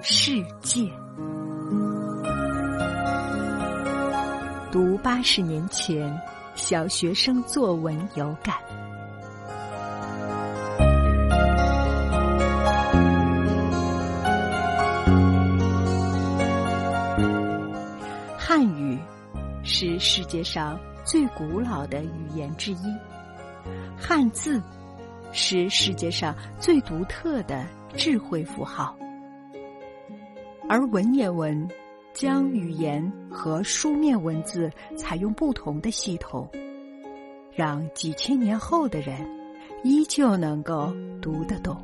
世界。读80年前小学生作文有感。汉语是世界上最古老的语言之一，汉字是世界上最独特的智慧符号，而文言文将语言和书面文字采用不同的系统，让几千年后的人依旧能够读得懂。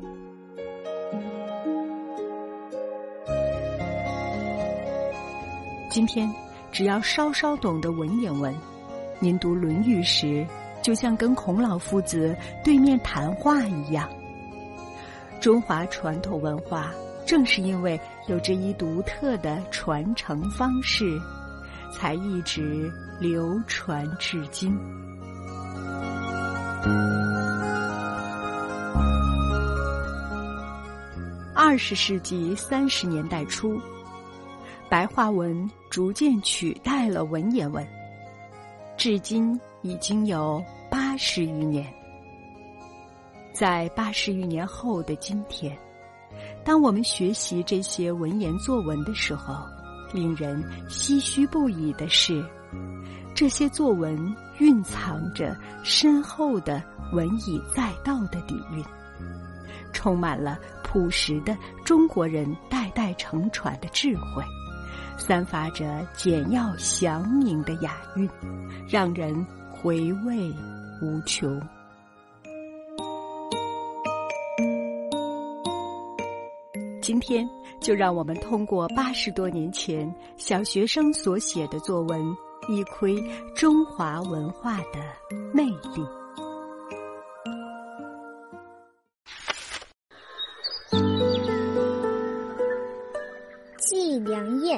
今天只要稍稍懂得文言文，您读《论语》时就像跟孔老夫子对面谈话一样。中华传统文化正是因为有着一独特的传承方式，才一直流传至今。20世纪30年代初，白话文逐渐取代了文言文，至今已经有80余年。在80余年后的今天，当我们学习这些文言作文的时候，令人唏嘘不已的是，这些作文蕴藏着深厚的文以载道的底蕴，充满了朴实的中国人代代承传的智慧，散发着简要详明的雅韵，让人回味无穷。今天就让我们通过80多年前小学生所写的作文，一窥中华文化的魅力。 寄梁燕。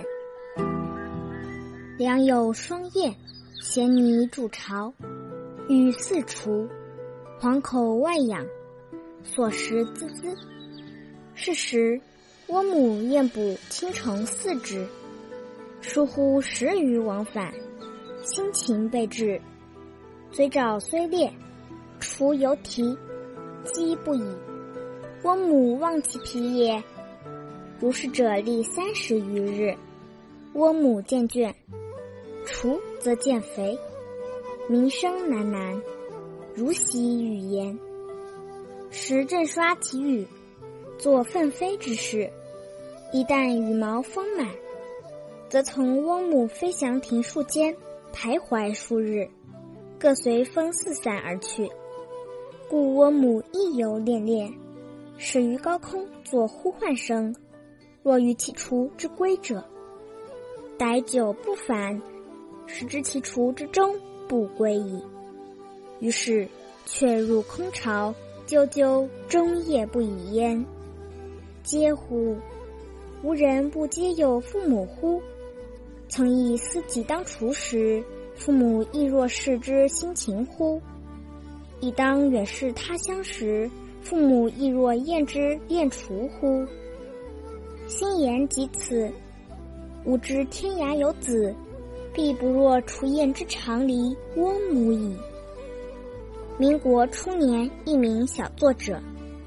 梁有双燕，衔泥筑巢，羽四雏，黄口外仰，所食孜孜。是时，倭母燕捕倾城4只，疏忽10余往返，心情备至，嘴爪虽裂，雏犹啼，饥不已。倭母望其疲也，如是者历30余日，倭母见倦，雏则见肥，民生喃喃，如洗语言。时正刷其羽，做奋飞之势，一旦羽毛丰满，则从倭母飞翔庭树间徘徊数日，各随风四散而去。故倭母亦犹恋恋，始于高空作呼唤声，若遇其雏之归者，待久不返，时知其雏之终不归矣。于是却入空巢，啾啾终夜不已焉。嗟乎！吾人不皆有父母乎？曾忆思及当雏时，父母亦若是之心情乎？以当远视他乡时，父母亦若厌之恋雏乎？心言及此，吾知天涯有子，必不若雏燕之长离倭母矣。民国初年一名小作者。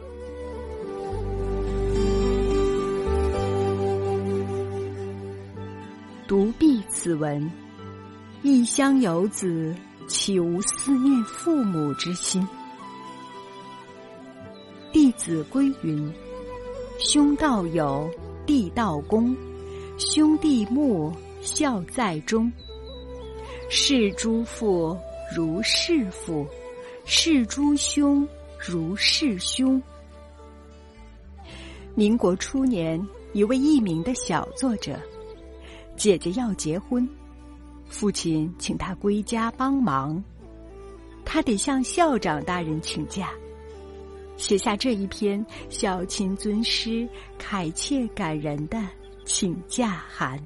读毕此文，异乡游子，岂无思念父母之心？弟子规云：兄道友，弟道恭，兄弟睦，孝在中。事诸父如事父，事诸兄如事兄。民国初年，一位佚名的小作者，姐姐要结婚，父亲请他归家帮忙，他得向校长大人请假，写下这一篇孝亲尊师、恳切感人的请假函。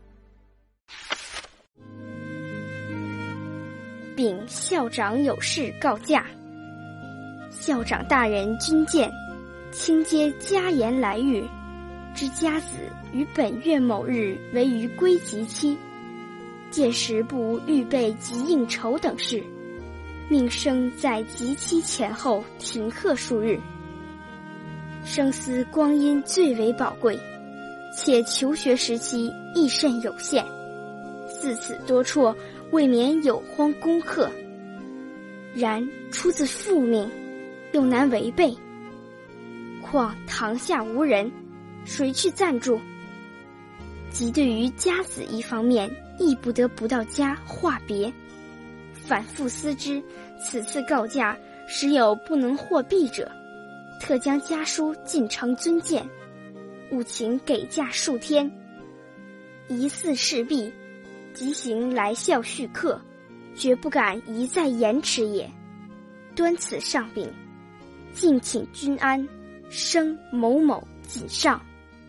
禀校长有事告假。校长大人君见，亲接家言来谕， 之甲子于本月某日为于归吉期，届时不无预备及应酬等事，命生在吉期前后停课数日。生思光阴最为宝贵，且求学时期亦甚有限，自此多辍，未免有荒功课。然出自父命，又难违背。况堂下无人，谁去赞助？即对于家子一方面，亦不得不到家话别。反复思之，此次告假，实有不能获毕者，特将家书进呈尊荐，务请给假数天。疑似事毕，即行来校续课，绝不敢一再延迟也。端此上禀，敬请君安。生某某谨上。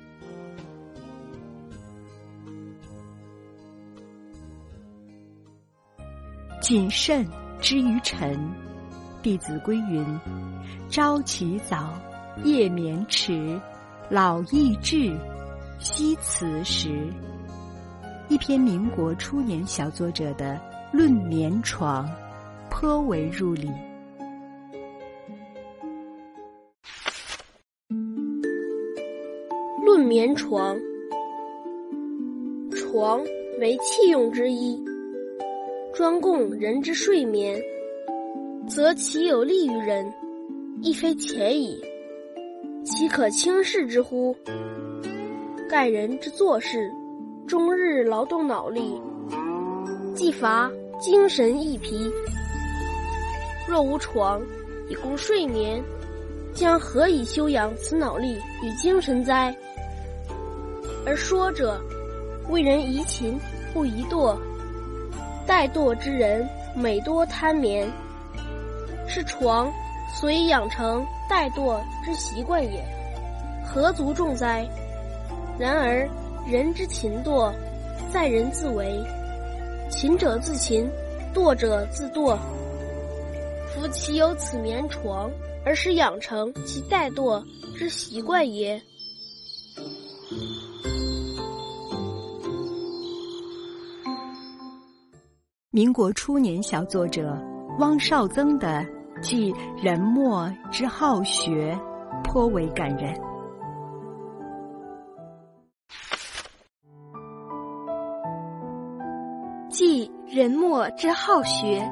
谨慎之于晨，弟子规云：朝起早，夜眠迟，老易至，惜辞时。一篇民国初年小作者的《论眠床》，颇为入理。 论眠床，床为器用之一，专供人之睡眠，则其有利于人，亦非且矣。其可轻视之乎？盖人之做事，终日劳动脑力，既乏精神亦疲。若无床以供睡眠，将何以修养此脑力与精神哉？而说者，为人宜勤不宜惰，怠惰之人每多贪眠，是床所以养成怠惰之习惯也，何足重哉？然而人之勤惰，在人自为，勤者自勤，惰者自惰。夫其有此眠床，而使养成其怠惰之习惯也。 民国初年小作者汪绍曾的记人墨之好学颇为感人。 记人墨之好学，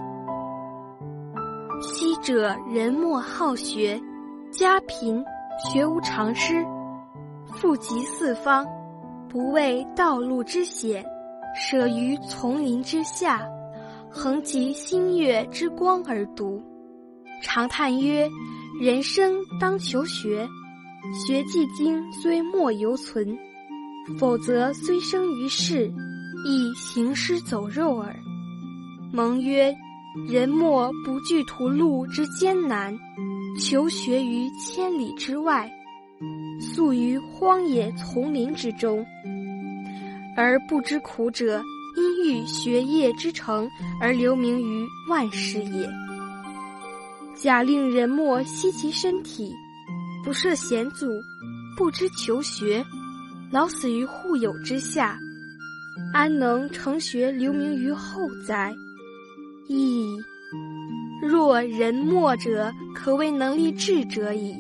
昔者人墨好学，家贫，学无常师，富极四方，不畏道路之险，舍于丛林之下，横及星月之光而读。常叹曰：人生当求学，学既精虽莫犹存，否则虽生于世，亦行尸走肉耳。蒙曰：人莫不惧途路之艰难，求学于千里之外，宿于荒野丛林之中，而不知苦者，因欲学业之成而留名于万世也。假令人莫惜其身体，不涉险阻，不知求学，老死于户友之下，安能成学留名于后哉？亦若人墨者，可谓能力智者矣。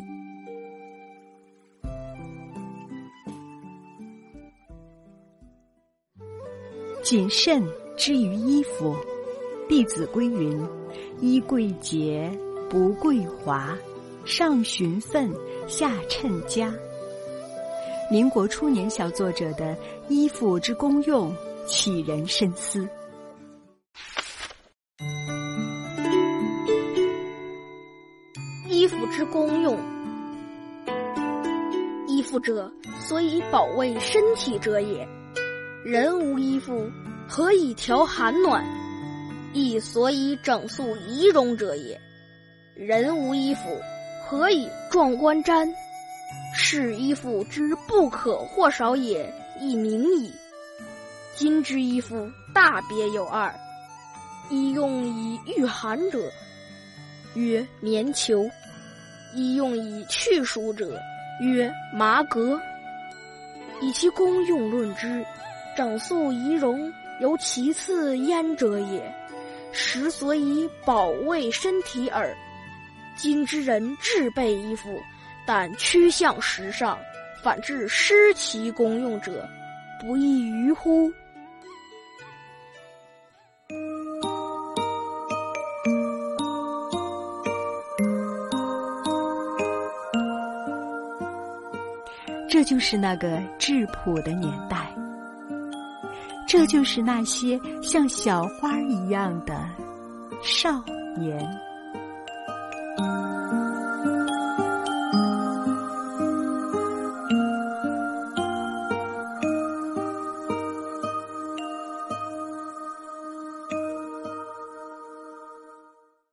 谨慎之于衣服，弟子规云：衣贵洁，不贵华，上循分，下称家。民国初年小作者的衣服之功用，启人深思。 衣服之功用，衣服者，所以保卫身体者也。人无衣服，何以调寒暖？亦所以整肃仪容者也。人无衣服，何以壮观瞻？是衣服之不可或少也，亦明矣。今之衣服大别有二：一用以御寒者，曰棉裘；一用以去暑者，曰麻革。 以其功用论之，整肃仪容，由其次焉者也。实所以保卫身体耳。今之人制备衣服，但趋向时尚，反致失其功用者，不亦愚乎？ 这就是那个质朴的年代，这就是那些像小花一样的少年。